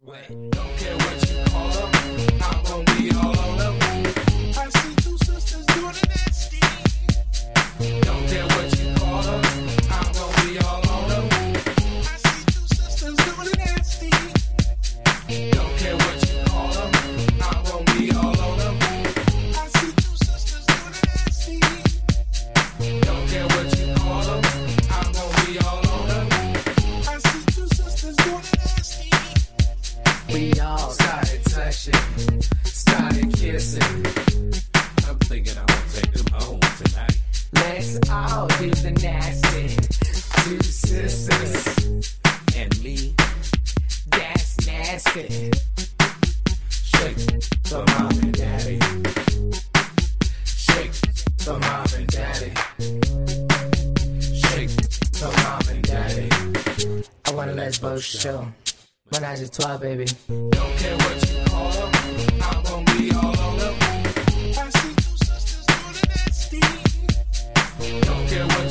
Wait, don't care what you call them, I'm gon' be all on them. I see two sisters doing the nasty. Don't care what you call them, I'm gon' be all on them. I see two sisters doing the nasty. Don't care what you call them, I'm gon' be all on them. I see two sisters doing the nasty. Don't care what you call them, I'm gon' be all on them. I see two sisters doing the nasty. We all started touching, started kissing. I'm thinking I'm gonna take them home tonight. Let's all do the nasty. Two sisters and me. That's nasty. Shake the mom and daddy. Shake the mom and daddy. Shake the mom and daddy. I wanna let's both show. Menage a trois, baby. Don't care what you call them, I'm gon' be all on them. I see two sisters doing the nasty. Don't care what